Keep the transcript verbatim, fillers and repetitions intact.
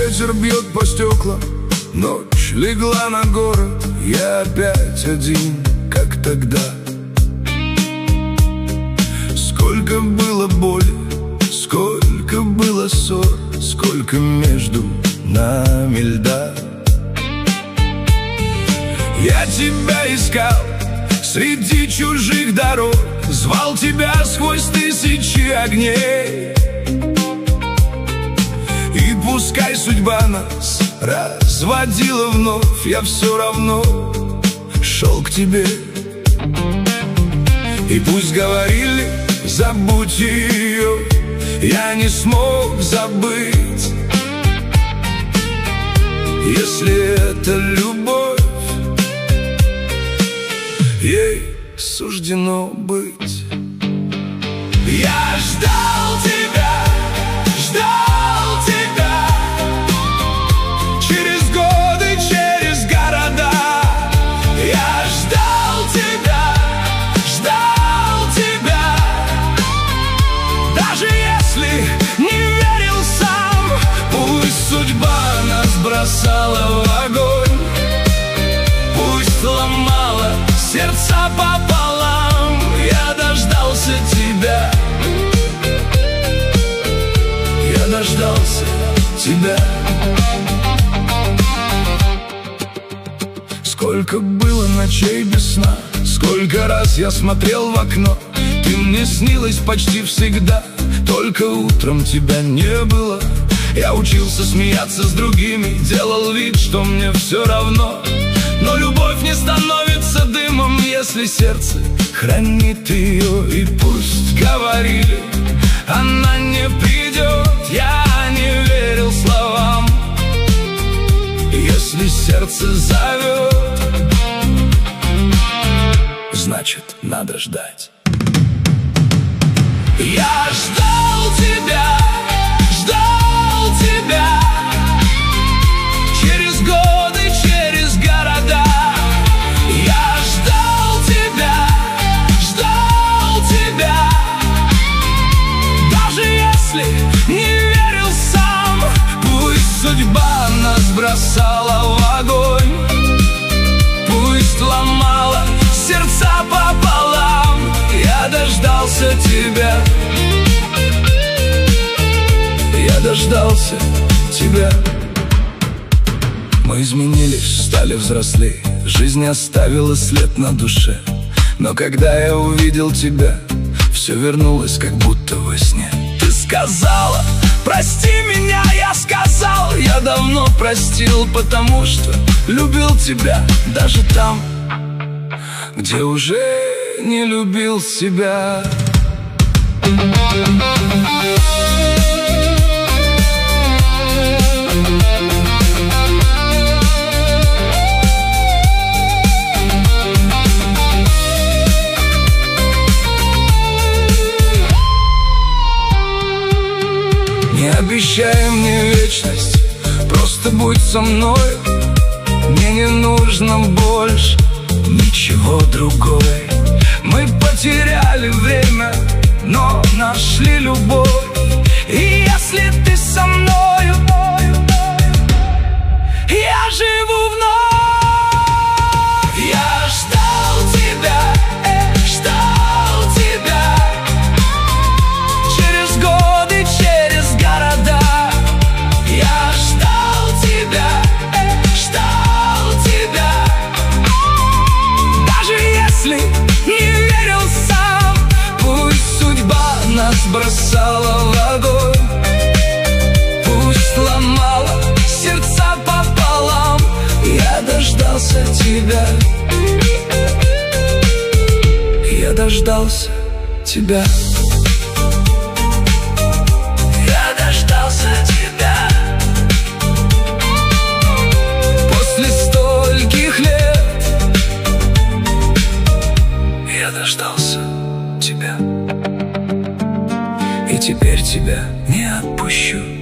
ветер бьет по стеклам, ночь легла на город, я опять один, как тогда. Сколько было боли, сколько было ссор, сколько между нами льда. Я тебя искал среди чужих дорог, звал тебя сквозь тысячи огней. И пускай судьба нас разводила вновь, я все равно шел к тебе. И пусть говорили, забудь ее, я не смог забыть. Если это любовь, ей суждено быть. Я ждал тебя, ждал тебя, через годы, через города. Я ждал тебя, ждал тебя, даже если не верил сам. Пусть судьба нас бросала в огонь, пусть ломала сердца пополам, я дождался тебя, я дождался тебя. Сколько было ночей без сна, сколько раз я смотрел в окно. Ты мне снилась почти всегда, только утром тебя не было. Я учился смеяться с другими, делал вид, что мне все равно. Но любовь не становится дымом, если сердце хранит ее. И пусть говорили, она не придет, я не верил словам. Если сердце зовет, значит, надо ждать. Я ждал тебя, ждал тебя, через годы, через города. Я ждал тебя, ждал тебя, даже если не верил сам. Пусть судьба нас бросала в огонь, пусть ломала сердца пополам, я дождался тебя, я дождался тебя. Мы изменились, стали взрослей, жизнь оставила след на душе. Но когда я увидел тебя, все вернулось, как будто во сне. Ты сказала, прости меня, я сказал, я давно простил, потому что любил тебя даже там, где уже не любил себя. Не обещай мне вечность, просто будь со мной. Мне не нужно больше ничего другое. Мы потеряли время, но нашли любовь. И если ты со мною, я живу вновь. Я ждал тебя, ждал тебя, через годы, через города. Я ждал тебя, ждал тебя, даже если не верил сам. Пусть судьба нас бросала в огонь, пусть ломала сердца пополам, я дождался тебя, я дождался тебя, я дождался тебя. После стольких лет я дождался тебя, и теперь тебя не отпущу.